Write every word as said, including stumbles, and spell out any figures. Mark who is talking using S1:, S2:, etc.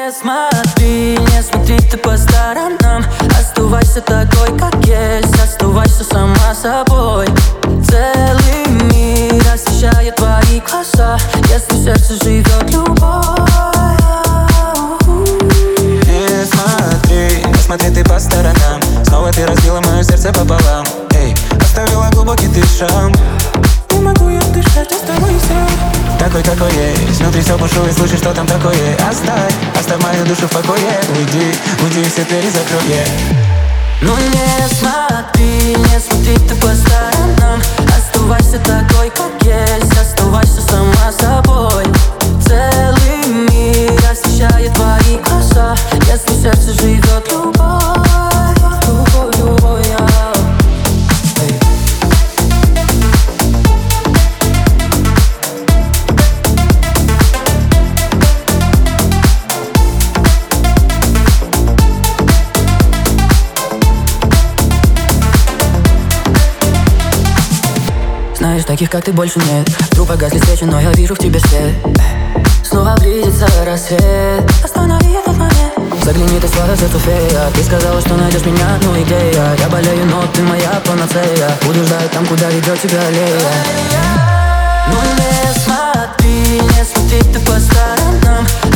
S1: не смотри, не смотри ты по сторонам. Оставайся такой, как есть, оставайся сама собой. Целый мир освещает твои глаза, если в сердце живет любовь.
S2: Не смотри, не смотри ты по сторонам. Снова ты разбила мое сердце пополам. Эй, оставила глубокий ты шрам. Не могу я дышать, оставайся такой, какой есть. Внутри все бушует, слышишь, что там такое. Оставь, оставь мою душу в покое. Уйди, уйди, все двери закрой, yeah.
S1: Ну не смотри, не смотри ты по сторонам. Оставайся такой, как есть, оставайся сама собой. Целый мир освещает твои глаза, если в сердце живет любовь. Любовь, любовь, yeah. Знаешь, таких как ты больше нет. Вдруг погасли свечи, но я вижу в тебе свет. Снова близится рассвет. Останови этот момент. Загляни ты в свое сердце, фея. Ты сказала, что найдешь меня, ну и где я? Я болею, но ты моя панацея. Буду ждать там, куда ведет тебя аллея. Ну не смотри, не смотри ты по сторонам.